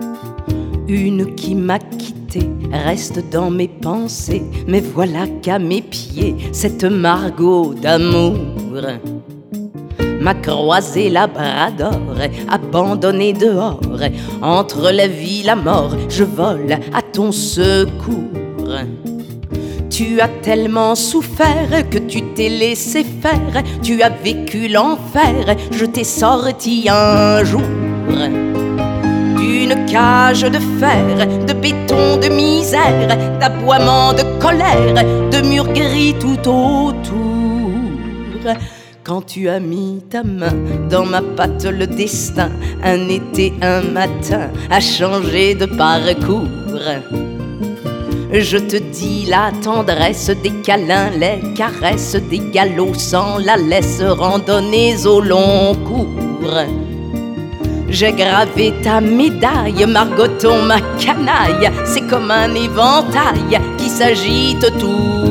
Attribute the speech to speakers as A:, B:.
A: Une qui m'a quitté reste dans mes pensées, mais voilà qu'à mes pieds, cette Margot d'amour m'a croisé labrador, abandonné dehors, entre la vie et la mort, je vole à ton secours. Tu as tellement souffert que tu t'es laissé faire, tu as vécu l'enfer, je t'ai sorti un jour d'une cage de fer, de béton, de misère, d'aboiement, de colère, de murs gris tout autour. Quand tu as mis ta main dans ma patte, le destin, un été, un matin, a changé de parcours. Je te dis la tendresse des câlins, les caresses des galops sans la laisse, randonnées au long cours. J'ai gravé ta médaille, Margoton, ma canaille, c'est comme un éventail qui s'agite tout